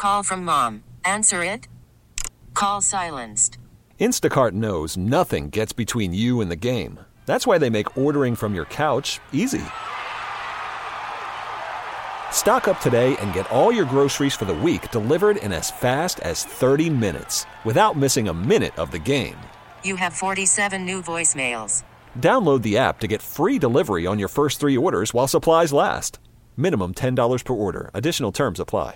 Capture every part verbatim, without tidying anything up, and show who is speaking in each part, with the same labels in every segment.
Speaker 1: Call from mom. Answer it. Call silenced.
Speaker 2: Instacart knows nothing gets between you and the game. That's why they make ordering from your couch easy. Stock up today and get all your groceries for the week delivered in as fast as thirty minutes without missing a minute of the game.
Speaker 1: You have forty-seven new voicemails.
Speaker 2: Download the app to get free delivery on your first three orders while supplies last. Minimum ten dollars per order. Additional terms apply.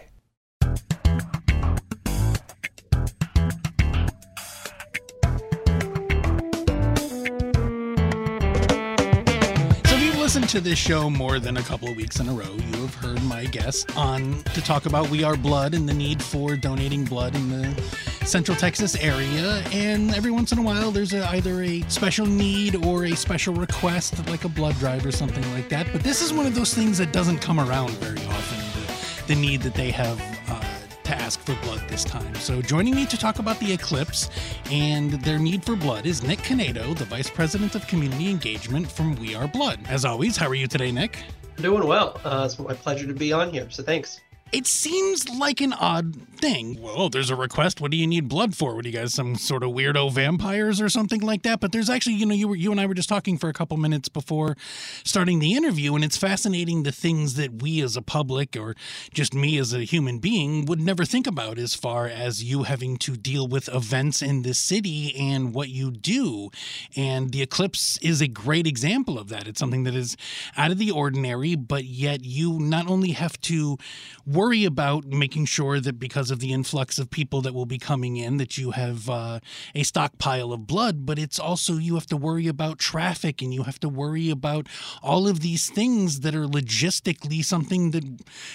Speaker 3: Listened to this show more than a couple of weeks in a row. You have heard my guests on to talk about We Are Blood and the need for donating blood in the Central Texas area. And every once in a while, there's a, either a special need or a special request, like a blood drive or something like that. But this is one of those things that doesn't come around very often, the, the need that they have uh, to ask for blood this time. So joining me to talk about the eclipse and their need for blood is Nick Canedo, the Vice President of Community Engagement from We Are Blood. As always, how are you today, Nick?
Speaker 4: Doing well. Uh, it's my pleasure to be on here, so thanks.
Speaker 3: It seems like an odd thing. Well, there's a request. What do you need blood for? What are you guys, some sort of weirdo vampires or something like that? But there's actually, you know, you were, you and I were just talking for a couple minutes before starting the interview, and it's fascinating the things that we as a public or just me as a human being would never think about as far as you having to deal with events in this city and what you do. And the eclipse is a great example of that. It's something that is out of the ordinary, but yet you not only have to worry about making sure that because of the influx of people that will be coming in, that you have uh, a stockpile of blood, but it's also you have to worry about traffic and you have to worry about all of these things that are logistically something that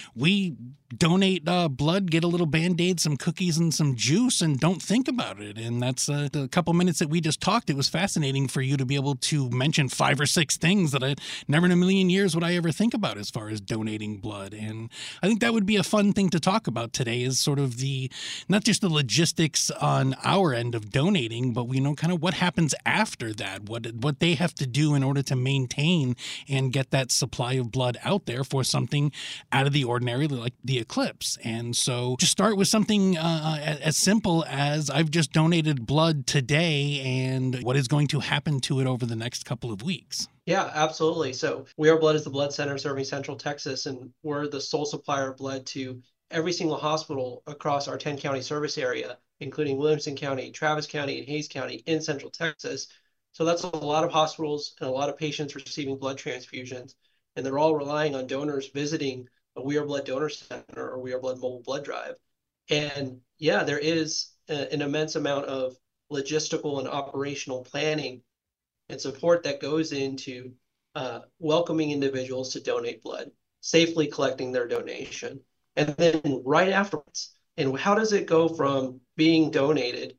Speaker 3: we donate uh, blood, get a little Band-Aid, some cookies and some juice, and don't think about it. And that's uh, the couple minutes that we just talked. It was fascinating for you to be able to mention five or six things that I never in a million years would I ever think about as far as donating blood. And I think that would be a fun thing to talk about today, is sort of the, not just the logistics on our end of donating, but we know kind of what happens after that, what what they have to do in order to maintain and get that supply of blood out there for something out of the ordinary like the eclipse. And so just start with something uh, as simple as I've just donated blood today and what is going to happen to it over the next couple of weeks.
Speaker 4: Yeah, absolutely. So We Are Blood is the blood center serving Central Texas, and we're the sole supplier of blood to every single hospital across our ten county service area, including Williamson County, Travis County, and Hays County in Central Texas. So that's a lot of hospitals and a lot of patients receiving blood transfusions, and they're all relying on donors visiting a We Are Blood donor center or We Are Blood mobile blood drive. And yeah, there is a, an immense amount of logistical and operational planning and support that goes into uh, welcoming individuals to donate blood, safely collecting their donation, and then right afterwards. And how does it go from being donated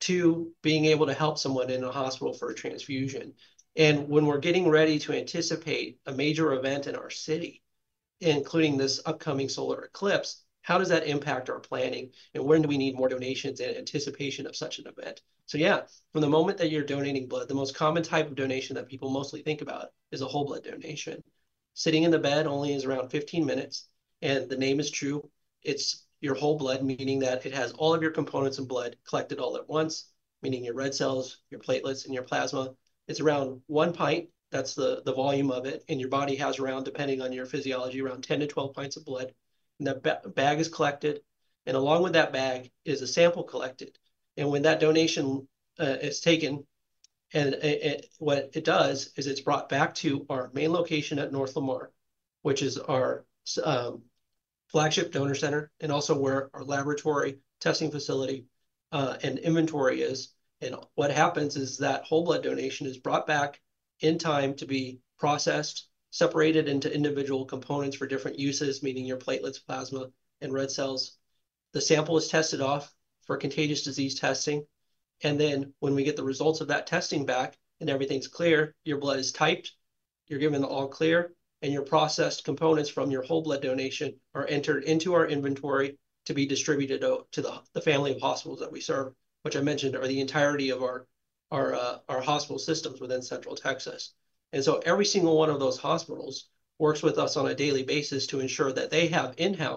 Speaker 4: to being able to help someone in a hospital for a transfusion? And when we're getting ready to anticipate a major event in our city, including this upcoming solar eclipse, how does that impact our planning? And when do we need more donations in anticipation of such an event? So yeah, from the moment that you're donating blood, the most common type of donation that people mostly think about is a whole blood donation. Sitting in the bed only is around fifteen minutes, and the name is true. It's your whole blood, meaning that it has all of your components of blood collected all at once, meaning your red cells, your platelets, and your plasma. It's around one pint. That's the, the volume of it. And your body has around, depending on your physiology, around ten to twelve pints of blood. And that ba- bag is collected. And along with that bag is a sample collected. And when that donation uh, is taken, and it, it, what it does is it's brought back to our main location at North Lamar, which is our um, flagship donor center, and also where our laboratory, testing facility, uh, and inventory is. And what happens is that whole blood donation is brought back in time to be processed, separated into individual components for different uses, meaning your platelets, plasma, and red cells. The sample is tested off for contagious disease testing. And then when we get the results of that testing back and everything's clear, your blood is typed, you're given the all clear, and your processed components from your whole blood donation are entered into our inventory to be distributed to the, the family of hospitals that we serve, which I mentioned are the entirety of our our uh, our hospital systems within Central Texas. And so every single one of those hospitals works with us on a daily basis to ensure that they have in-house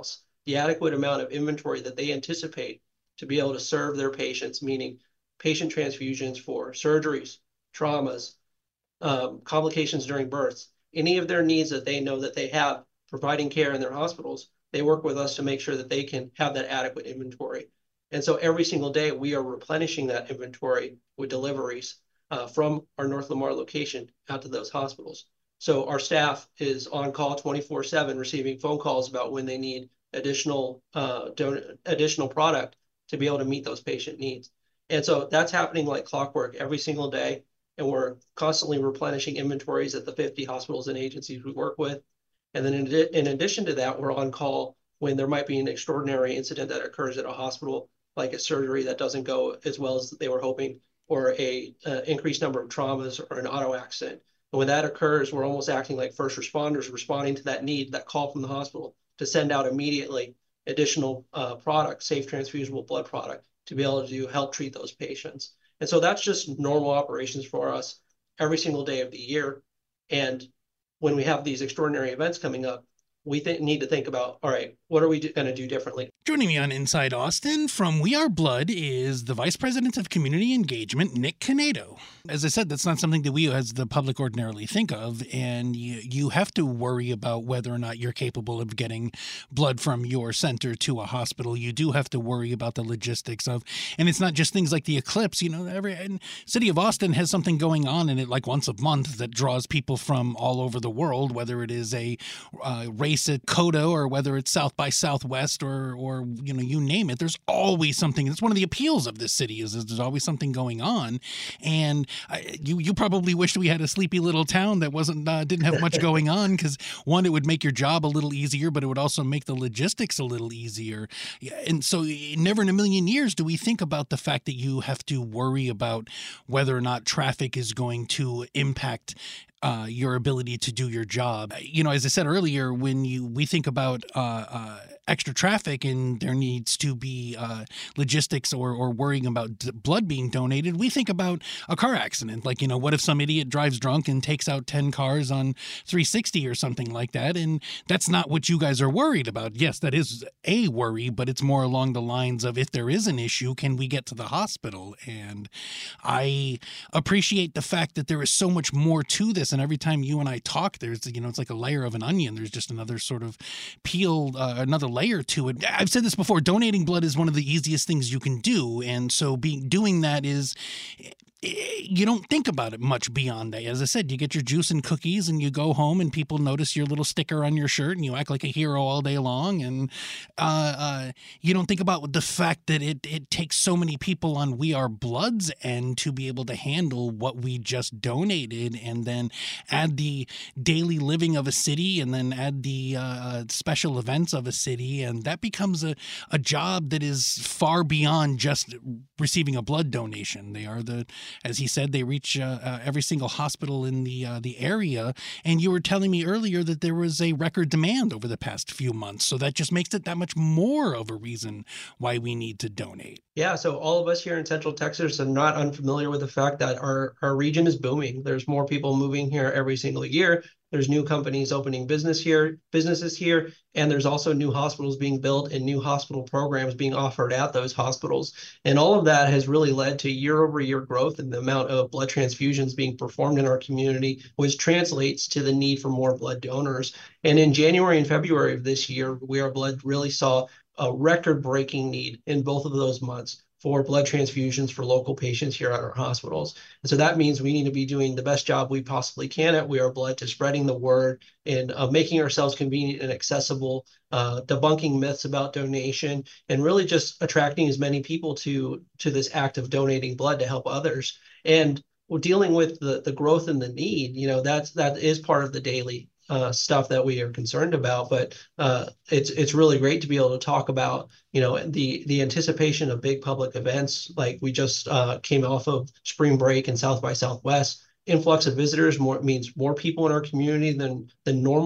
Speaker 4: the adequate amount of inventory that they anticipate to be able to serve their patients, meaning patient transfusions for surgeries, traumas, um, complications during births, any of their needs that they know that they have providing care in their hospitals, they work with us to make sure that they can have that adequate inventory. And so every single day we are replenishing that inventory with deliveries uh, from our North Lamar location out to those hospitals. So our staff is on call twenty-four seven, receiving phone calls about when they need additional uh, don- additional product to be able to meet those patient needs. And so that's happening like clockwork every single day. And we're constantly replenishing inventories at the fifty hospitals and agencies we work with. And then in, in addition to that, we're on call when there might be an extraordinary incident that occurs at a hospital, like a surgery that doesn't go as well as they were hoping, or a uh, increased number of traumas or an auto accident. And when that occurs, we're almost acting like first responders, responding to that need, that call from the hospital to send out immediately additional uh, product, safe transfusible blood product, to be able to help treat those patients. And so that's just normal operations for us every single day of the year. And when we have these extraordinary events coming up, we th- need to think about, all right, what are we going to do differently?
Speaker 3: Joining me on Inside Austin from We Are Blood is the Vice President of Community Engagement, Nick Canedo. As I said, that's not something that we as the public ordinarily think of, and you, you have to worry about whether or not you're capable of getting blood from your center to a hospital. You do have to worry about the logistics of, and it's not just things like the eclipse. You know, every and city of Austin has something going on in it like once a month that draws people from all over the world, whether it is a uh, race at Coda or whether it's South by Southwest or or you know, you name it. There's always something. That's one of the appeals of this city, is, is there's always something going on. And I, you you probably wished we had a sleepy little town that wasn't uh, didn't have much going on, because one, it would make your job a little easier, but it would also make the logistics a little easier. And so never in a million years do we think about the fact that you have to worry about whether or not traffic is going to impact Uh, your ability to do your job. You know, as I said earlier, when you we think about uh, uh, extra traffic and there needs to be uh, logistics or, or worrying about d- blood being donated, we think about a car accident. Like, you know, what if some idiot drives drunk and takes out ten cars on three sixty or something like that? And that's not what you guys are worried about. Yes, that is a worry, but it's more along the lines of, if there is an issue, can we get to the hospital? And I appreciate the fact that there is so much more to this. And every time you and I talk, there's, you know, it's like a layer of an onion. There's just another sort of peel, uh, another layer to it. I've said this before, donating blood is one of the easiest things you can do. And so being doing that is, you don't think about it much beyond that. As I said, you get your juice and cookies and you go home and people notice your little sticker on your shirt and you act like a hero all day long. And uh, uh, you don't think about the fact that it, it takes so many people on We Are Blood's end to be able to handle what we just donated, and then add the daily living of a city, and then add the uh, special events of a city. And that becomes a, a job that is far beyond just receiving a blood donation. They are the As he said, they reach uh, uh, every single hospital in the uh, the area. And you were telling me earlier that there was a record demand over the past few months. So that just makes it that much more of a reason why we need to donate.
Speaker 4: Yeah, so all of us here in Central Texas are not unfamiliar with the fact that our, our region is booming. There's more people moving here every single year. There's new companies opening business here, businesses here, and there's also new hospitals being built and new hospital programs being offered at those hospitals. And all of that has really led to year over year growth in the amount of blood transfusions being performed in our community, which translates to the need for more blood donors. And in January and February of this year, We Are Blood really saw a record-breaking need in both of those months for blood transfusions for local patients here at our hospitals. And so that means we need to be doing the best job we possibly can at We Are Blood to spreading the word and uh, making ourselves convenient and accessible, uh, debunking myths about donation, and really just attracting as many people to, to this act of donating blood to help others. And we're dealing with the, the growth and the need, you know, that's, that is part of the daily Uh, stuff that we are concerned about, but uh, it's it's really great to be able to talk about, you know, the the anticipation of big public events. Like we just uh, came off of spring break and South by Southwest. Influx of visitors more means more people in our community than than normal.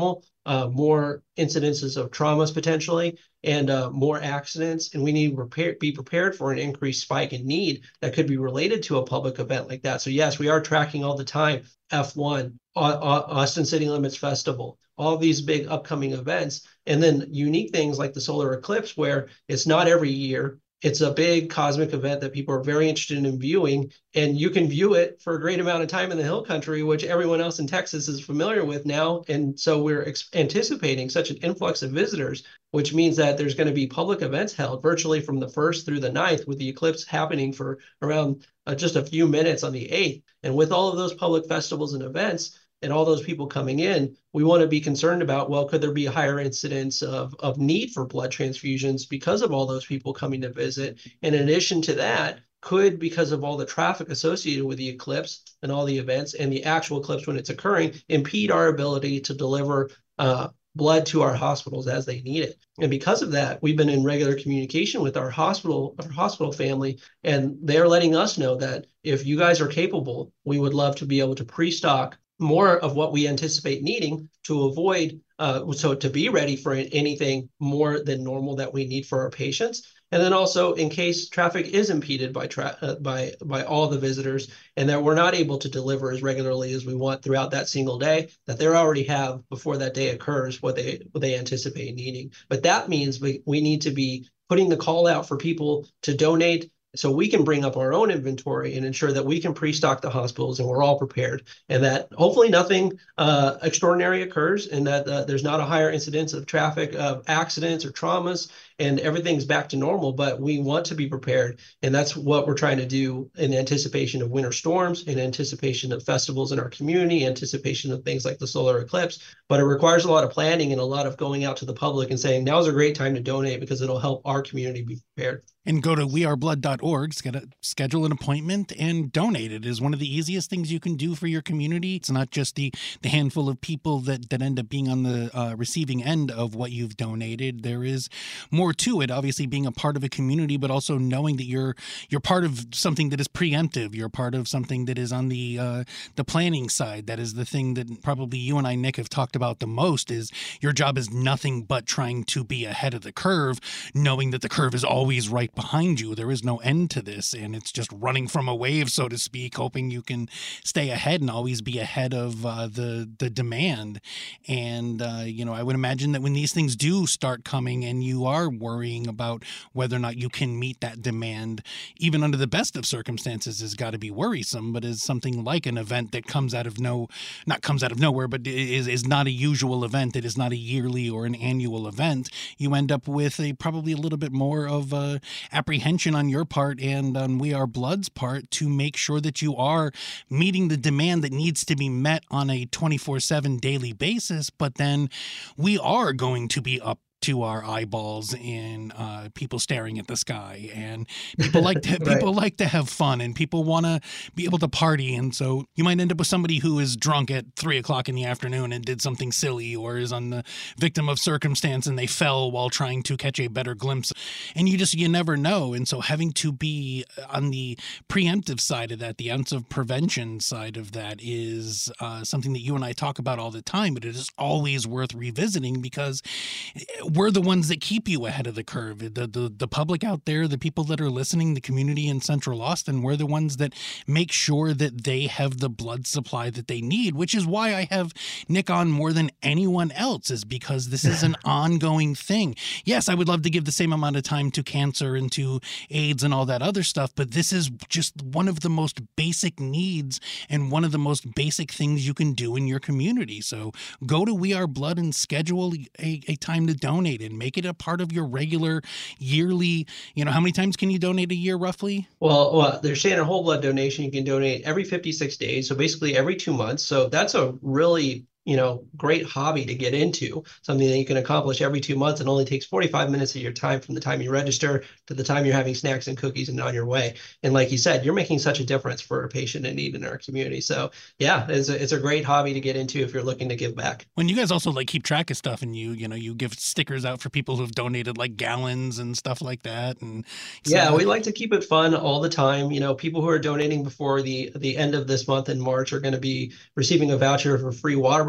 Speaker 4: uh, more incidences of traumas potentially, and uh, more accidents. And we need to repair, be prepared for an increased spike in need that could be related to a public event like that. So yes, we are tracking all the time F one, Austin City Limits Festival, all these big upcoming events, and then unique things like the solar eclipse, where it's not every year. It's a big cosmic event that people are very interested in viewing, and you can view it for a great amount of time in the Hill Country, which everyone else in Texas is familiar with now. And so we're ex- anticipating such an influx of visitors, which means that there's going to be public events held virtually from the first through the ninth, with the eclipse happening for around uh, just a few minutes on the eighth. And with all of those public festivals and events, and all those people coming in, we want to be concerned about, well, could there be a higher incidence of, of need for blood transfusions because of all those people coming to visit? And in addition to that, could, because of all the traffic associated with the eclipse and all the events and the actual eclipse when it's occurring, impede our ability to deliver uh, blood to our hospitals as they need it? And because of that, we've been in regular communication with our hospital, our hospital family, and they're letting us know that if you guys are capable, we would love to be able to pre-stock more of what we anticipate needing to avoid, uh, so to be ready for anything more than normal that we need for our patients. And then also in case traffic is impeded by tra- uh, by by all the visitors, and that we're not able to deliver as regularly as we want throughout that single day, that they already have before that day occurs what they what they anticipate needing. But that means we, we need to be putting the call out for people to donate, so we can bring up our own inventory and ensure that we can pre-stock the hospitals and we're all prepared, and that hopefully nothing uh, extraordinary occurs, and that uh, there's not a higher incidence of traffic, of accidents or traumas, and everything's back to normal. But we want to be prepared, and that's what we're trying to do in anticipation of winter storms, in anticipation of festivals in our community, anticipation of things like the solar eclipse. But it requires a lot of planning and a lot of going out to the public and saying, now's a great time to donate because it'll help our community be prepared.
Speaker 3: And go to we are blood dot org, schedule an appointment, and donate. It is one of the easiest things you can do for your community. It's not just the, the handful of people that, that end up being on the uh, receiving end of what you've donated. There is more to it, obviously being a part of a community, but also knowing that you're you're part of something that is preemptive. You're part of something that is on the uh, the planning side. That is the thing that probably you and I, Nick, have talked about the most, is your job is nothing but trying to be ahead of the curve, knowing that the curve is always right behind you. There is no end to this, and it's just running from a wave, so to speak, hoping you can stay ahead and always be ahead of uh, the the demand. And uh, you know, I would imagine that when these things do start coming and you are worrying about whether or not you can meet that demand, even under the best of circumstances, has got to be worrisome. But as something like an event that comes out of no, not comes out of nowhere, but is is not a usual event, it is not a yearly or an annual event, you end up with a probably a little bit more of a apprehension on your part and on We Are Blood's part to make sure that you are meeting the demand that needs to be met on a twenty-four seven daily basis. But then we are going to be up to our eyeballs in uh, people staring at the sky, and people like to, right. people like to have fun, and people want to be able to party. And so you might end up with somebody who is drunk at three o'clock in the afternoon and did something silly, or is on the victim of circumstance and they fell while trying to catch a better glimpse. And you just, you never know. And so having to be on the preemptive side of that, the ounce of prevention side of that, is uh, something that you and I talk about all the time, but it is always worth revisiting, because we're the ones that keep you ahead of the curve. The, the the public out there, the people that are listening, the community in Central Austin, we're the ones that make sure that they have the blood supply that they need, which is why I have Nick on more than anyone else, is because this is an ongoing thing. Yes, I would love to give the same amount of time to cancer and to AIDS and all that other stuff, but this is just one of the most basic needs and one of the most basic things you can do in your community. So go to We Are Blood and schedule a, a time to donate. And make it a part of your regular yearly, you know, how many times can you donate a year roughly?
Speaker 4: Well, well, they're saying a whole blood donation, you can donate every fifty-six days. So basically every two months. So that's a really, you know, great hobby to get into, something that you can accomplish every two months and only takes forty-five minutes of your time from the time you register to the time you're having snacks and cookies and on your way. And like you said, you're making such a difference for a patient in need in our community. So yeah, it's a, it's a great hobby to get into if you're looking to give back.
Speaker 3: When you guys also like keep track of stuff, and you, you know, you give stickers out for people who've donated like gallons and stuff like that. And so,
Speaker 4: yeah, we like to keep it fun all the time. You know, people who are donating before the, the end of this month in March are going to be receiving a voucher for free Whataburger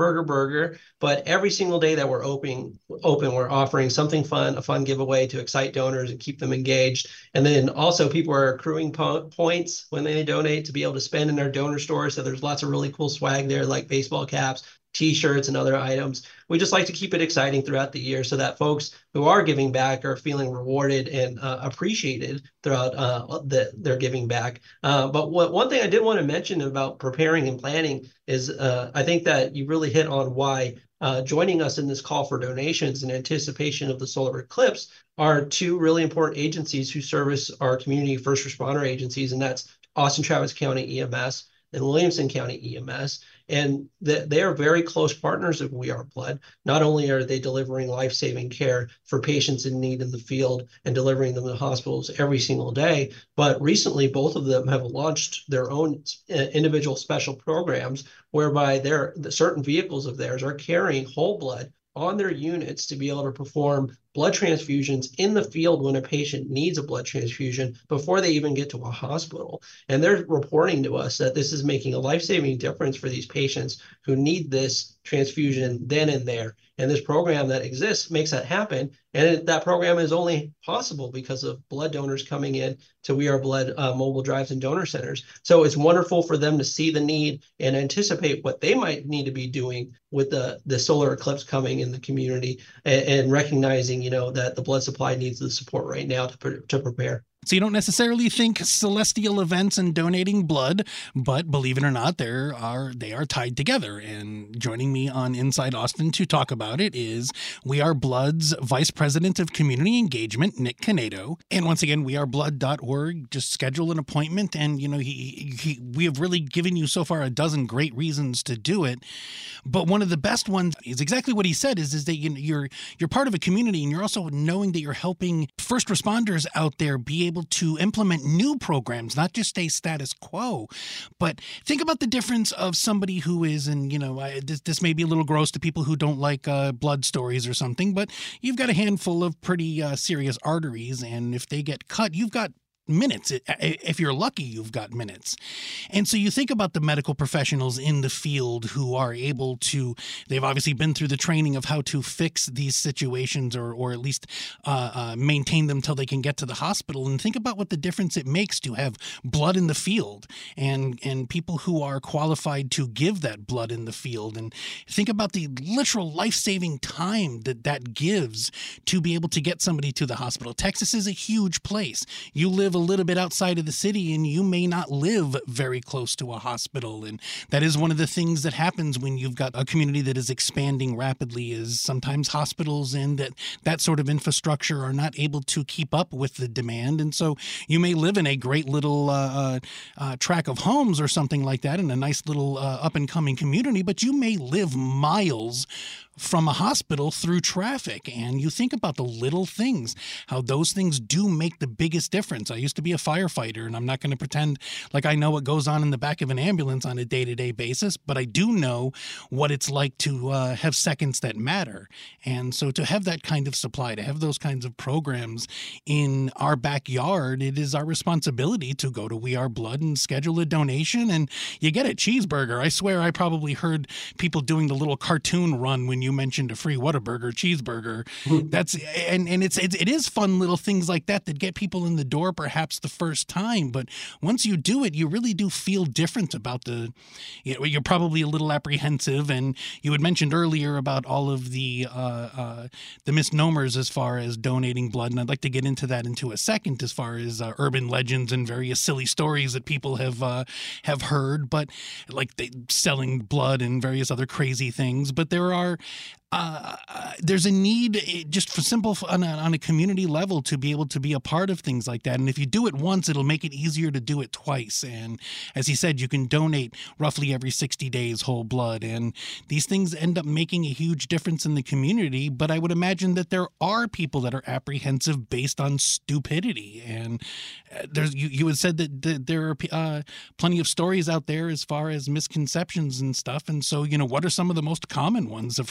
Speaker 4: Burger Burger, but every single day that we're open, open, we're offering something fun, a fun giveaway to excite donors and keep them engaged. And then also people are accruing po- points when they donate to be able to spend in our donor store. So there's lots of really cool swag there, like baseball caps, T-shirts, and other items. We just like to keep it exciting throughout the year so that folks who are giving back are feeling rewarded and uh, appreciated throughout uh, the, their giving back. Uh, but what, one thing I did want to mention about preparing and planning is uh, I think that you really hit on why uh, joining us in this call for donations in anticipation of the solar eclipse are two really important agencies who service our community first responder agencies, and that's Austin Travis County E M S and Williamson County E M S. And they are very close partners of We Are Blood. Not only are they delivering life-saving care for patients in need in the field and delivering them to hospitals every single day, but recently both of them have launched their own individual special programs whereby their the certain vehicles of theirs are carrying whole blood on their units to be able to perform blood transfusions in the field when a patient needs a blood transfusion before they even get to a hospital. And they're reporting to us that this is making a life-saving difference for these patients who need this transfusion then and there. And this program that exists makes that happen. And it, that program is only possible because of blood donors coming in to We Are Blood uh, mobile drives and donor centers. So it's wonderful for them to see the need and anticipate what they might need to be doing with the, the solar eclipse coming in the community, and, and recognizing, you know, that the blood supply needs the support right now to, to prepare.
Speaker 3: So you don't necessarily think celestial events and donating blood, but believe it or not, there are they are tied together. And joining me on Inside Austin to talk about it is We Are Blood's Vice President of Community Engagement, Nick Canedo. And once again, we are blood dot org. Just schedule an appointment. And, you know, he, he we have really given you so far a dozen great reasons to do it. But one of the best ones is exactly what he said, is, is that you know, you're you're part of a community, and you're also knowing that you're helping first responders out there be able to implement new programs, not just stay status quo. But think about the difference of somebody who is, and you know, I, this, this may be a little gross to people who don't like uh, blood stories or something, but you've got a handful of pretty uh, serious arteries, and if they get cut, you've got minutes. If you're lucky, you've got minutes. And so you think about the medical professionals in the field who are able to, they've obviously been through the training of how to fix these situations, or or at least uh, uh, maintain them till they can get to the hospital. And think about what the difference it makes to have blood in the field, and, and people who are qualified to give that blood in the field. And think about the literal life-saving time that that gives to be able to get somebody to the hospital. Texas is a huge place. You live a little bit outside of the city, and you may not live very close to a hospital. And that is one of the things that happens when you've got a community that is expanding rapidly, is sometimes hospitals and that that sort of infrastructure are not able to keep up with the demand. And so you may live in a great little uh, uh, tract of homes or something like that, in a nice little uh, up-and-coming community, but you may live miles from a hospital through traffic. And you think about the little things, how those things do make the biggest difference. I used to be a firefighter, and I'm not going to pretend like I know what goes on in the back of an ambulance on a day-to-day basis, but I do know what it's like to uh, have seconds that matter. And so to have that kind of supply, to have those kinds of programs in our backyard, it is our responsibility to go to We Are Blood and schedule a donation, and you get a cheeseburger. I swear I probably heard people doing the little cartoon run when you You mentioned a free Whataburger cheeseburger. Mm-hmm. That's and and it's, it's it is fun little things like that that get people in the door perhaps the first time, but once you do it, you really do feel different about the. You know, you're probably a little apprehensive, and you had mentioned earlier about all of the uh, uh, the misnomers as far as donating blood, and I'd like to get into that into a second, as far as uh, urban legends and various silly stories that people have uh, have heard, but like they, selling blood and various other crazy things. But there are. Uh, there's a need just for simple on a, on a community level to be able to be a part of things like that. And if you do it once, it'll make it easier to do it twice. And as he said, you can donate roughly every sixty days whole blood. And these things end up making a huge difference in the community. But I would imagine that there are people that are apprehensive based on stupidity. And there's you, you had said that, that there are uh, plenty of stories out there as far as misconceptions and stuff. And so, you know, what are some of the most common ones for people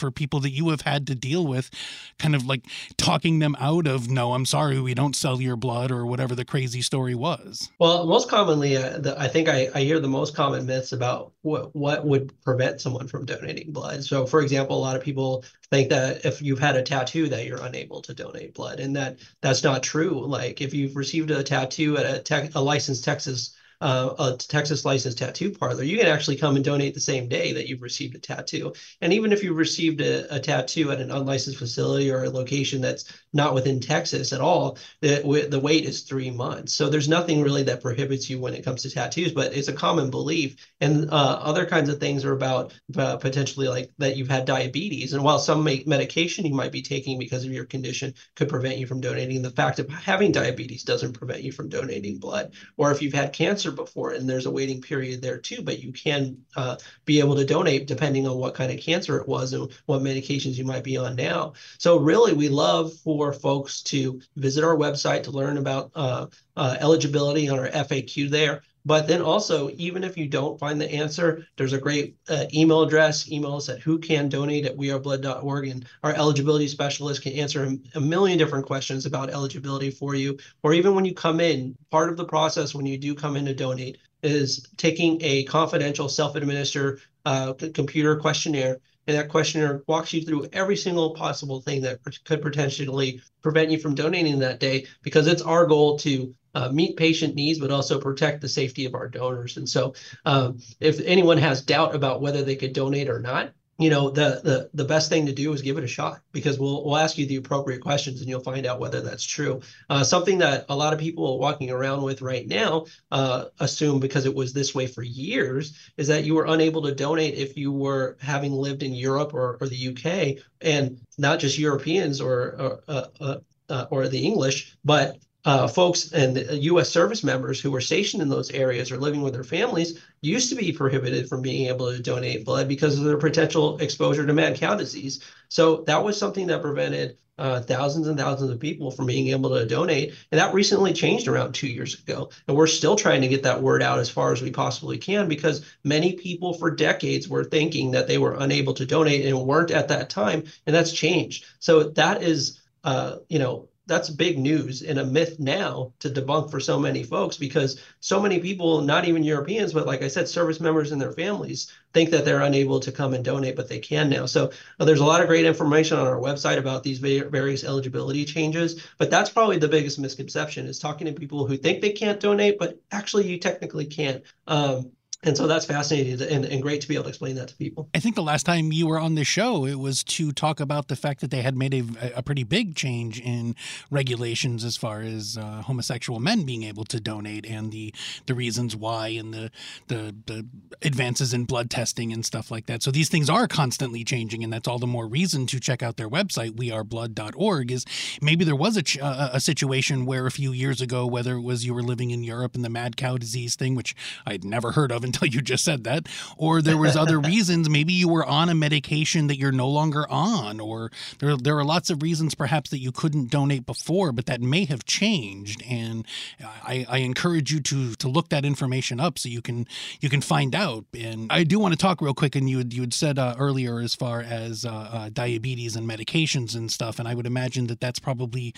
Speaker 3: that you have had to deal with, kind of like talking them out of, no, I'm sorry, we don't sell your blood, or whatever the crazy story was?
Speaker 4: Well, most commonly, uh, the, I think I, I hear the most common myths about what, what would prevent someone from donating blood. So, for example, a lot of people think that if you've had a tattoo that you're unable to donate blood, and that that's not true. Like if you've received a tattoo at a, tech, a licensed Texas Uh, a Texas licensed tattoo parlor, you can actually come and donate the same day that you've received a tattoo. And even if you received a, a tattoo at an unlicensed facility or a location that's not within Texas at all, the, the wait is three months. So there's nothing really that prohibits you when it comes to tattoos, but it's a common belief. And uh, other kinds of things are about uh, potentially like that you've had diabetes. And while some medication you might be taking because of your condition could prevent you from donating, the fact of having diabetes doesn't prevent you from donating blood. Or if you've had cancer before, and there's a waiting period there too, but you can uh, be able to donate depending on what kind of cancer it was and what medications you might be on now. So really, we love for folks to visit our website to learn about uh, uh, eligibility on our F A Q there. But then also, even if you don't find the answer, there's a great uh, email address. Email us at who can donate at we are blood dot org, and our eligibility specialist can answer a, a million different questions about eligibility for you. Or even when you come in, part of the process when you do come in to donate is taking a confidential self-administered uh, computer questionnaire. And that questionnaire walks you through every single possible thing that could potentially prevent you from donating that day, because it's our goal to uh, meet patient needs, but also protect the safety of our donors. And so um, if anyone has doubt about whether they could donate or not, you know, the, the, the best thing to do is give it a shot, because we'll, we'll ask you the appropriate questions and you'll find out whether that's true. Uh, something that a lot of people are walking around with right now uh, assume, because it was this way for years, is that you were unable to donate if you were having lived in Europe or, or the U K, and not just Europeans or, or, uh, uh, uh, or the English, but Uh, folks and U S service members who were stationed in those areas or living with their families used to be prohibited from being able to donate blood because of their potential exposure to mad cow disease. So that was something that prevented uh, thousands and thousands of people from being able to donate. And that recently changed around two years ago. And we're still trying to get that word out as far as we possibly can, because many people for decades were thinking that they were unable to donate and weren't at that time. And that's changed. So that is, uh, you know, that's big news and a myth now to debunk for so many folks, because so many people, not even Europeans, but like I said, service members and their families think that they're unable to come and donate, but they can now. So uh, there's a lot of great information on our website about these various eligibility changes, but that's probably the biggest misconception, is talking to people who think they can't donate, but actually you technically can't. Um, And so that's fascinating and, and great to be able to explain that to people.
Speaker 3: I think the last time you were on the show, it was to talk about the fact that they had made a, a pretty big change in regulations as far as uh, homosexual men being able to donate, and the the reasons why, and the, the the advances in blood testing and stuff like that. So these things are constantly changing, and that's all the more reason to check out their website, we are blood dot org. Is maybe there was a, ch- a, a situation where a few years ago, whether it was you were living in Europe and the mad cow disease thing, which I'd never heard of until you just said that, or there was other reasons. Maybe you were on a medication that you're no longer on, or there, there are lots of reasons perhaps that you couldn't donate before, but that may have changed. And I, I encourage you to to look that information up so you can you can find out. And I do want to talk real quick, and you had, you had said uh, earlier as far as uh, uh, diabetes and medications and stuff, and I would imagine that that's probably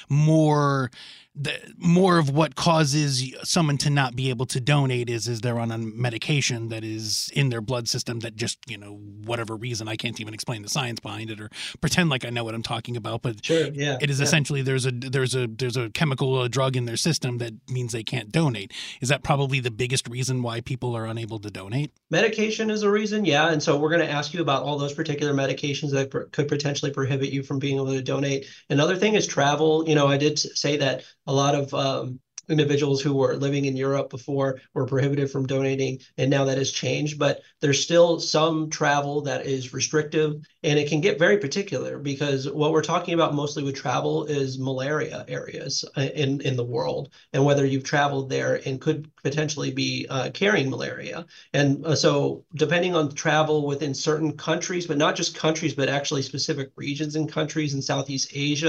Speaker 3: more the more of what causes someone to not be able to donate is is they're on a medication that is in their blood system that just, you know, whatever reason, I can't even explain the science behind it or pretend like I know what I'm talking about, but
Speaker 4: sure, yeah,
Speaker 3: it is
Speaker 4: yeah.
Speaker 3: essentially there's a there's a there's a chemical a drug in their system that means they can't donate. Is that probably the biggest reason why people are unable to donate?
Speaker 4: Medication is a reason, yeah. And so we're going to ask you about all those particular medications that pr- could potentially prohibit you from being able to donate. Another thing is travel. You know, I did say that a lot of um, individuals who were living in Europe before were prohibited from donating, and now that has changed. But there's still some travel that is restrictive, and it can get very particular, because what we're talking about mostly with travel is malaria areas in, in the world, and whether you've traveled there and could potentially be uh, carrying malaria. And uh, so depending on travel within certain countries, but not just countries, but actually specific regions in countries in Southeast Asia,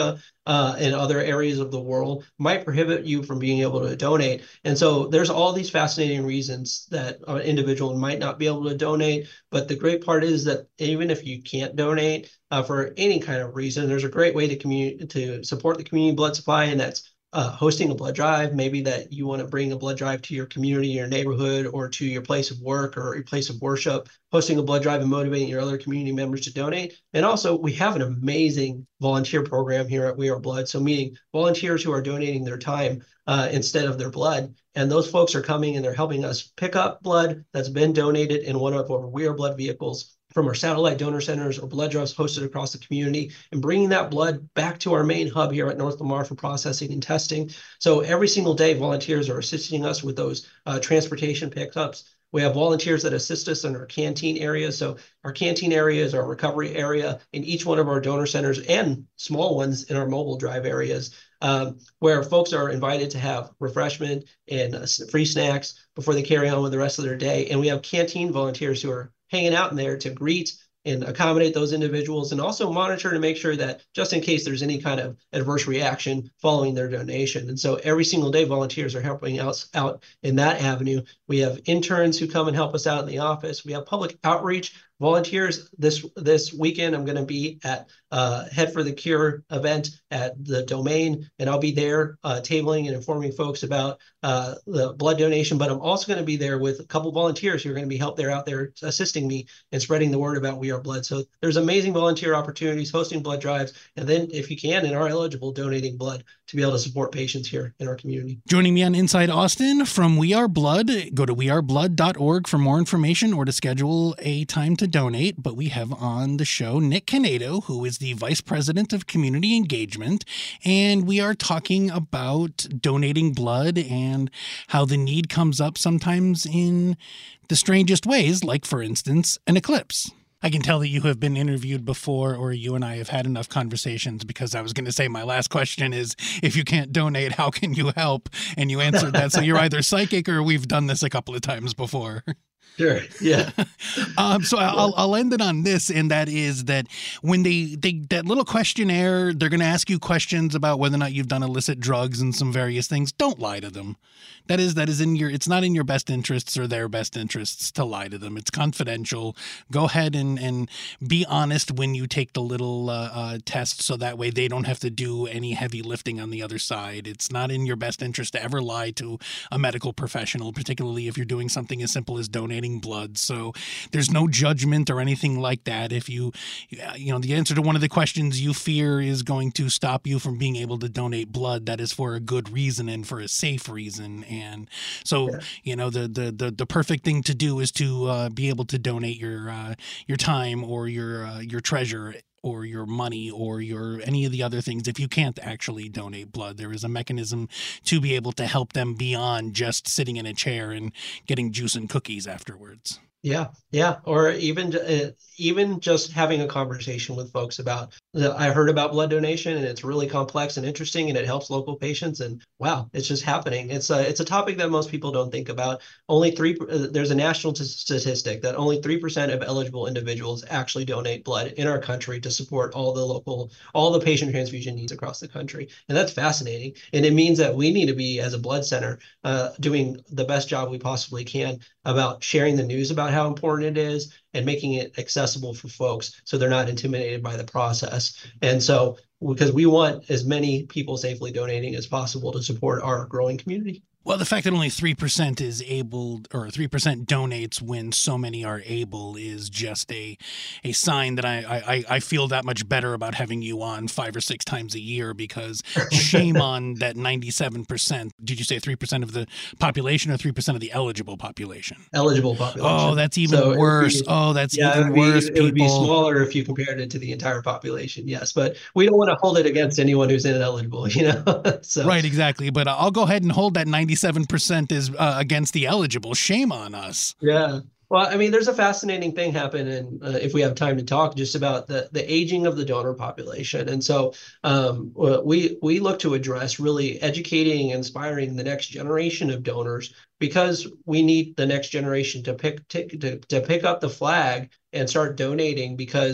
Speaker 4: uh, in other areas of the world might prohibit you from being able to donate. And so there's all these fascinating reasons that an individual might not be able to donate. But the great part is that even if you can't donate uh, for any kind of reason, there's a great way to community to support the community blood supply, and that's Uh, hosting a blood drive. Maybe that you want to bring a blood drive to your community, your neighborhood, or to your place of work or your place of worship, hosting a blood drive and motivating your other community members to donate. And also, we have an amazing volunteer program here at We Are Blood. So meaning volunteers who are donating their time uh, instead of their blood. And those folks are coming and they're helping us pick up blood that's been donated in one of our We Are Blood vehicles from our satellite donor centers or blood drives hosted across the community, and bringing that blood back to our main hub here at North Lamar for processing and testing. So every single day, volunteers are assisting us with those uh, transportation pickups. We have volunteers that assist us in our canteen areas. So our canteen area is our recovery area in each one of our donor centers, and small ones in our mobile drive areas, um, where folks are invited to have refreshment and uh, free snacks before they carry on with the rest of their day. And we have canteen volunteers who are hanging out in there to greet and accommodate those individuals, and also monitor to make sure that just in case there's any kind of adverse reaction following their donation. And so every single day, volunteers are helping us out in that avenue. We have interns who come and help us out in the office. We have public outreach volunteers. This this weekend, I'm going to be at uh, Head for the Cure event at the Domain, and I'll be there uh, tabling and informing folks about uh, the blood donation. But I'm also going to be there with a couple volunteers who are going to be help there out there assisting me and spreading the word about We Are Blood. So there's amazing volunteer opportunities, hosting blood drives, and then if you can and are eligible, donating blood to be able to support patients here in our community.
Speaker 3: Joining me on Inside Austin from We Are Blood, go to we are blood dot org for more information or to schedule a time to donate. But we have on the show Nick Canedo, who is the Vice President of Community Engagement, and we are talking about donating blood and how the need comes up sometimes in the strangest ways, like, for instance, an eclipse. I can tell that you have been interviewed before, or you and I have had enough conversations, because I was going to say my last question is, if you can't donate, how can you help? And you answered that. So you're either psychic or we've done this a couple of times before.
Speaker 4: Sure. Yeah.
Speaker 3: um, so I'll, I'll end it on this, and that is that when they, they that little questionnaire, they're going to ask you questions about whether or not you've done illicit drugs and some various things. Don't lie to them. That is that is in your. It's not in your best interests or their best interests to lie to them. It's confidential. Go ahead and and be honest when you take the little uh, uh, test, so that way they don't have to do any heavy lifting on the other side. It's not in your best interest to ever lie to a medical professional, particularly if you're doing something as simple as donating blood. So there's no judgment or anything like that. If you, you know, the answer to one of the questions you fear is going to stop you from being able to donate blood, that is for a good reason and for a safe reason. And so, yeah. you know, the, the, the, the perfect thing to do is to uh, be able to donate your, uh, your time or your, uh, your treasure or your money or your any of the other things. If you can't actually donate blood, there is a mechanism to be able to help them beyond just sitting in a chair and getting juice and cookies afterwards.
Speaker 4: Yeah, yeah, or even uh, even just having a conversation with folks about, uh, I heard about blood donation and it's really complex and interesting and it helps local patients, and wow, it's just happening. It's a it's a topic that most people don't think about. Only three uh, there's a national t- statistic that only three percent of eligible individuals actually donate blood in our country to support all the local all the patient transfusion needs across the country, and that's fascinating. And it means that we need to be, as a blood center, uh, doing the best job we possibly can about sharing the news about how important it is and making it accessible for folks so they're not intimidated by the process. And so, because we want as many people safely donating as possible to support our growing community.
Speaker 3: Well, the fact that only three percent is able, or three percent donates when so many are able, is just a a sign that I, I, I feel that much better about having you on five or six times a year, because shame on that ninety-seven percent. Did you say three percent of the population or three percent of the eligible population?
Speaker 4: Eligible population.
Speaker 3: Oh, that's even
Speaker 4: so
Speaker 3: worse.
Speaker 4: Be,
Speaker 3: oh, that's
Speaker 4: yeah,
Speaker 3: even
Speaker 4: it be,
Speaker 3: worse,
Speaker 4: it
Speaker 3: people.
Speaker 4: It would be smaller if you compared it to the entire population, yes. But we don't want to hold it against anyone who's ineligible, you know? so.
Speaker 3: Right, exactly. But I'll go ahead and hold that ninety-seven percent is uh, against the eligible. Shame on us.
Speaker 4: Yeah. Well, I mean, there's a fascinating thing happening, uh, if we have time to talk, just about the, the aging of the donor population. And so um, we we look to address really educating, inspiring the next generation of donors, because we need the next generation to pick to, to, to pick up the flag and start donating, because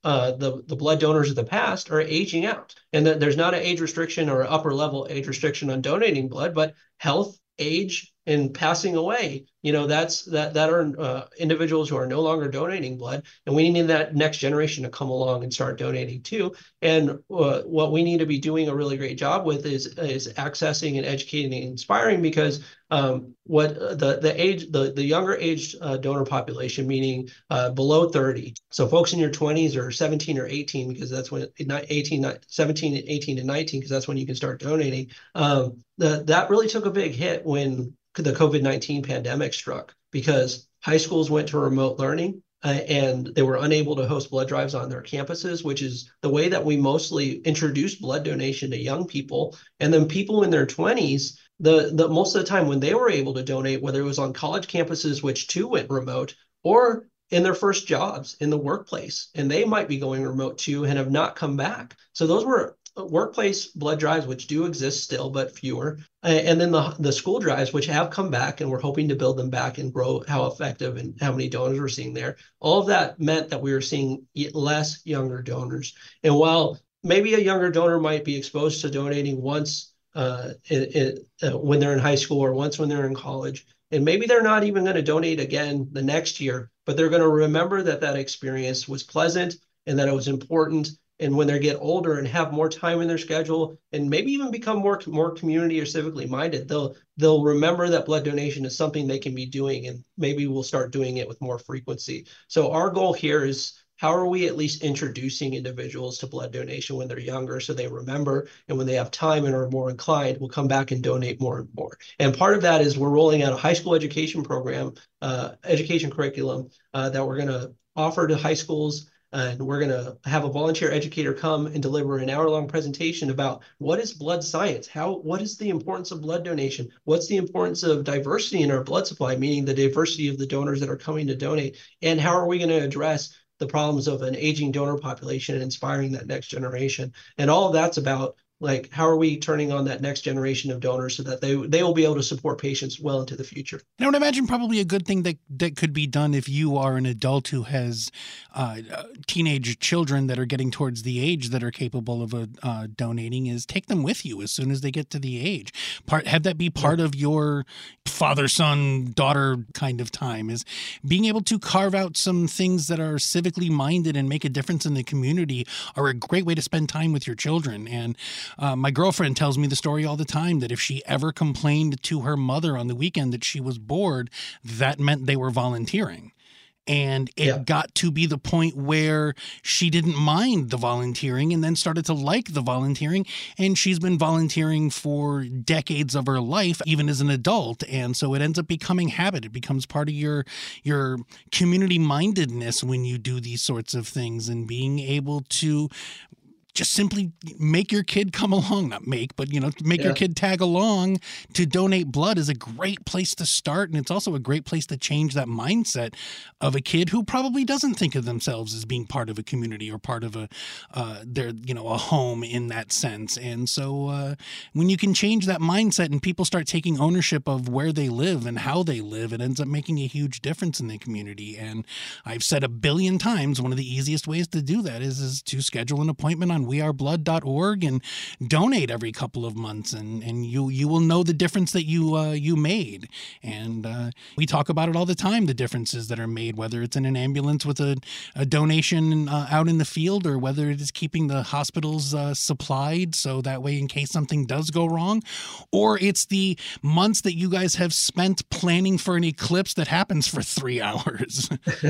Speaker 4: uh, the, the blood donors of the past are aging out. And that there's not an age restriction or upper level age restriction on donating blood, but health, age, and passing away, you know, that's that that are uh, individuals who are no longer donating blood, and we need that next generation to come along and start donating too. And uh, what we need to be doing a really great job with is is accessing and educating and inspiring, because um, what the the age the the younger age uh, donor population, meaning uh, below thirty, so folks in your twenties or seventeen or eighteen, because that's when eighteen, seventeen, eighteen, and nineteen, because that's when you can start donating. Um, the, that really took a big hit when the COVID nineteen pandemic struck, because high schools went to remote learning uh, and they were unable to host blood drives on their campuses, which is the way that we mostly introduced blood donation to young people. And then people in their twenties, the, the most of the time when they were able to donate, whether it was on college campuses, which too went remote, or in their first jobs in the workplace, and they might be going remote too and have not come back. So those were workplace blood drives, which do exist still, but fewer. And then the, the school drives, which have come back, and we're hoping to build them back and grow how effective and how many donors we're seeing there. All of that meant that we were seeing less younger donors. And while maybe a younger donor might be exposed to donating once uh, it, it, uh, when they're in high school or once when they're in college, and maybe they're not even going to donate again the next year, but they're going to remember that that experience was pleasant and that it was important. And when they get older and have more time in their schedule, and maybe even become more more community or civically minded, they'll they'll remember that blood donation is something they can be doing, and maybe we'll start doing it with more frequency. So our goal here is, how are we at least introducing individuals to blood donation when they're younger, so they remember, and when they have time and are more inclined, will come back and donate more and more. And part of that is we're rolling out a high school education program, uh, education curriculum uh, that we're going to offer to high schools. And we're going to have a volunteer educator come and deliver an hour-long presentation about what is blood science, how, what is the importance of blood donation, what's the importance of diversity in our blood supply, meaning the diversity of the donors that are coming to donate, and how are we going to address the problems of an aging donor population and inspiring that next generation. And all of that's about, like, how are we turning on that next generation of donors so that they they will be able to support patients well into the future.
Speaker 3: And I would imagine probably a good thing that, that could be done if you are an adult who has uh, teenage children that are getting towards the age that are capable of uh, donating is take them with you as soon as they get to the age. Part have that be part of your father, son, daughter kind of time, is being able to carve out some things that are civically minded and make a difference in the community are a great way to spend time with your children. And Uh, my girlfriend tells me the story all the time that if she ever complained to her mother on the weekend that she was bored, that meant they were volunteering. And it yeah. got to be the point where she didn't mind the volunteering and then started to like the volunteering. And she's been volunteering for decades of her life, even as an adult. And so it ends up becoming habit. It becomes part of your, your community mindedness when you do these sorts of things, and being able to just simply make your kid come along, not make, but, you know, make yeah. your kid tag along to donate blood is a great place to start. And it's also a great place to change that mindset of a kid who probably doesn't think of themselves as being part of a community or part of a, uh, their, you know, a home in that sense. And so uh, when you can change that mindset and people start taking ownership of where they live and how they live, it ends up making a huge difference in the community. And I've said a billion times, one of the easiest ways to do that is, is to schedule an appointment on we are blood dot org and donate every couple of months, and and you you will know the difference that you uh, you made. And uh, we talk about it all the time, the differences that are made, whether it's in an ambulance with a, a donation uh, out in the field, or whether it is keeping the hospitals uh, supplied so that way in case something does go wrong, or it's the months that you guys have spent planning for an eclipse that happens for three hours.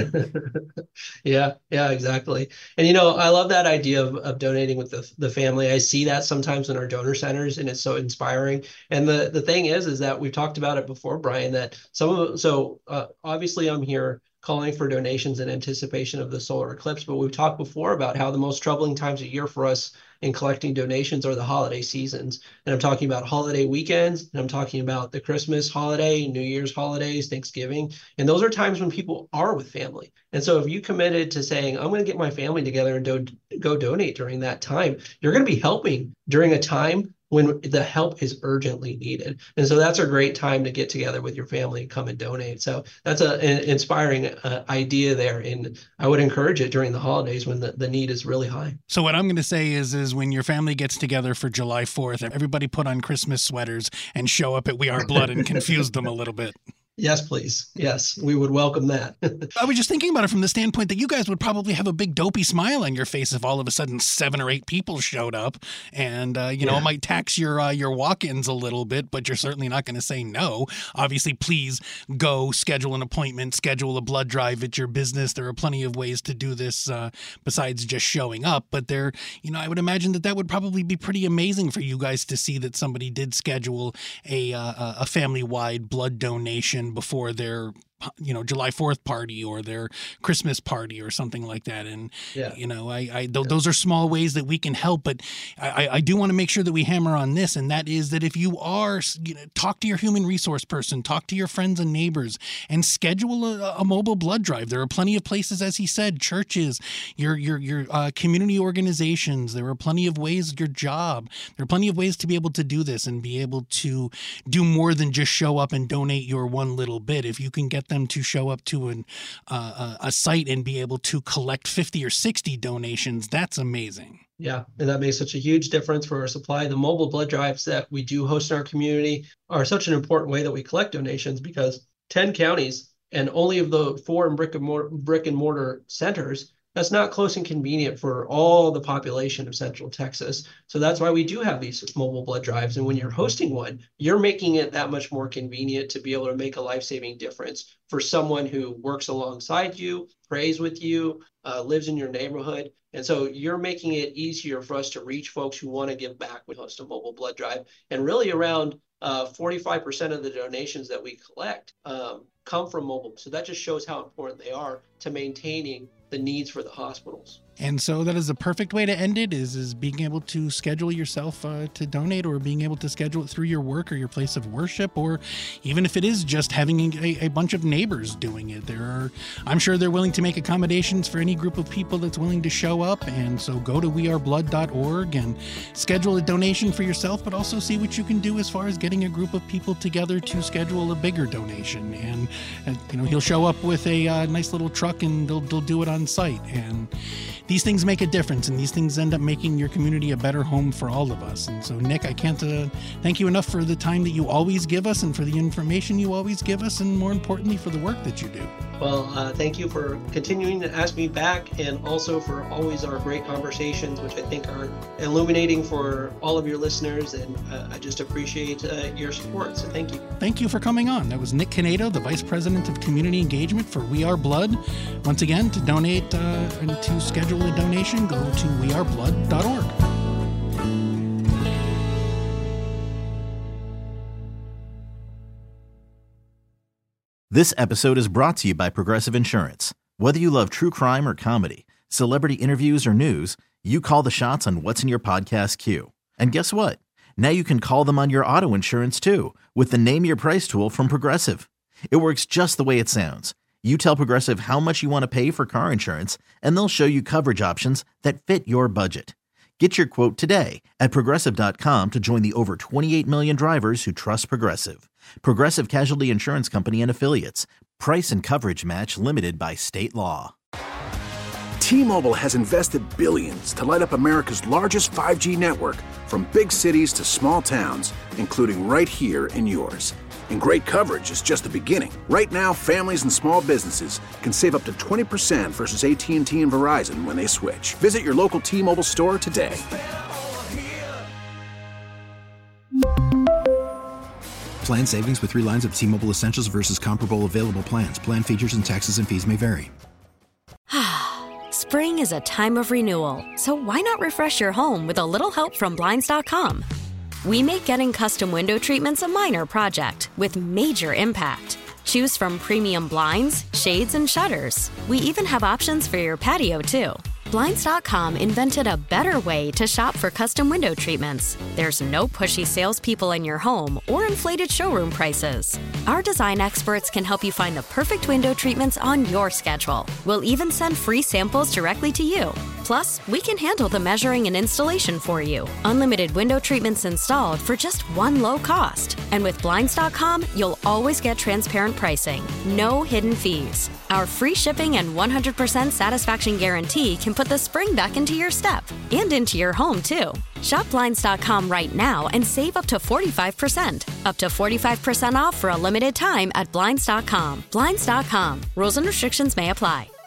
Speaker 4: yeah, yeah, exactly. And, you know, I love that idea of, of donating with the, the family. I see that sometimes in our donor centers, and it's so inspiring. And the, the thing is, is that we've talked about it before, Brian, that some of, so uh, obviously I'm here calling for donations in anticipation of the solar eclipse, but we've talked before about how the most troubling times of year for us in collecting donations are the holiday seasons. And I'm talking about holiday weekends, and I'm talking about the Christmas holiday, New Year's holidays, Thanksgiving. And those are times when people are with family. And so if you committed to saying, I'm going to get my family together and do, go donate during that time, you're going to be helping during a time when the help is urgently needed. And so that's a great time to get together with your family and come and donate. So that's a, an inspiring uh, idea there. And I would encourage it during the holidays when the, the need is really high.
Speaker 3: So what I'm going to say is, is when your family gets together for July fourth, everybody put on Christmas sweaters and show up at We Are Blood and confuse them a little bit.
Speaker 4: Yes, please. Yes, we would welcome that.
Speaker 3: I was just thinking about it from the standpoint that you guys would probably have a big dopey smile on your face if all of a sudden seven or eight people showed up, and uh, you know,
Speaker 4: Yeah.
Speaker 3: it might tax your uh, your walk-ins a little bit, but you're certainly not going to say no. Obviously, please go schedule an appointment, schedule a blood drive at your business. There are plenty of ways to do this uh, besides just showing up. But there, you know, I would imagine that that would probably be pretty amazing for you guys to see that somebody did schedule a uh, a family-wide blood donation before their, you know, July fourth party or their Christmas party or something like that. And,
Speaker 4: Yeah.
Speaker 3: you know, I, I th- yeah. those are small ways that we can help. But I, I do want to make sure that we hammer on this, and that is that if you are, you know, talk to your human resource person, talk to your friends and neighbors, and schedule a, a mobile blood drive. There are plenty of places, as he said, churches, your your your uh, community organizations. There are plenty of ways, your job. There are plenty of ways to be able to do this and be able to do more than just show up and donate your one little bit. If you can get them to show up to an uh, a site and be able to collect fifty or sixty donations, that's amazing.
Speaker 4: Yeah, and that makes such a huge difference for our supply. The mobile blood drives that we do host in our community are such an important way that we collect donations, because ten counties and only of the four in brick and mortar, brick and mortar centers, that's not close and convenient for all the population of Central Texas. So that's why we do have these mobile blood drives. And when you're hosting one, you're making it that much more convenient to be able to make a life-saving difference for someone who works alongside you, prays with you, uh, lives in your neighborhood. And so you're making it easier for us to reach folks who want to give back when we host a mobile blood drive. And really around uh, forty-five percent of the donations that we collect um, come from mobile. So that just shows how important they are to maintaining the needs for the hospitals.
Speaker 3: And so that is a perfect way to end it, is is being able to schedule yourself uh, to donate, or being able to schedule it through your work or your place of worship, or even if it is just having a, a bunch of neighbors doing it. There are, I'm sure they're willing to make accommodations for any group of people that's willing to show up. And so go to we are blood dot org and schedule a donation for yourself, but also see what you can do as far as getting a group of people together to schedule a bigger donation. And, and you know, he'll show up with a uh, nice little truck, and they'll, they'll do it on site. And these things make a difference, and these things end up making your community a better home for all of us. And so, Nick, I can't uh, thank you enough for the time that you always give us, and for the information you always give us, and more importantly, for the work that you do.
Speaker 4: Well, uh, thank you for continuing to ask me back, and also for always our great conversations, which I think are illuminating for all of your listeners. And uh, I just appreciate uh, your support. So thank you.
Speaker 3: Thank you for coming on. That was Nick Canedo, the Vice President of Community Engagement for We Are Blood. Once again, to donate uh, and to schedule a donation, go to we are blood dot org.
Speaker 5: This episode is brought to you by Progressive Insurance. Whether you love true crime or comedy, celebrity interviews or news, you call the shots on what's in your podcast queue. And guess what? Now you can call them on your auto insurance too, with the Name Your Price tool from Progressive. It works just the way it sounds. You tell Progressive how much you want to pay for car insurance, and they'll show you coverage options that fit your budget. Get your quote today at progressive dot com to join the over twenty-eight million drivers who trust Progressive. Progressive Casualty Insurance Company and Affiliates. Price and coverage match limited by state law.
Speaker 6: T-Mobile has invested billions to light up America's largest five G network, from big cities to small towns, including right here in yours. And great coverage is just the beginning. Right now, families and small businesses can save up to twenty percent versus A T and T and Verizon when they switch. Visit your local T-Mobile store today.
Speaker 7: Plan savings with three lines of T-Mobile Essentials versus comparable available plans. Plan features and taxes and fees may vary.
Speaker 8: Spring is a time of renewal, so why not refresh your home with a little help from Blinds dot com? We make getting custom window treatments a minor project with major impact. Choose from premium blinds, shades, and shutters. We even have options for your patio, too. Blinds dot com invented a better way to shop for custom window treatments. There's no pushy salespeople in your home or inflated showroom prices. Our design experts can help you find the perfect window treatments on your schedule. We'll even send free samples directly to you. Plus, we can handle the measuring and installation for you. Unlimited window treatments installed for just one low cost. And with Blinds dot com, you'll always get transparent pricing. No hidden fees. Our free shipping and one hundred percent satisfaction guarantee can put the spring back into your step and into your home, too. Shop Blinds dot com right now and save up to forty-five percent. Up to forty-five percent off for a limited time at Blinds dot com. Blinds dot com. Rules and restrictions may apply.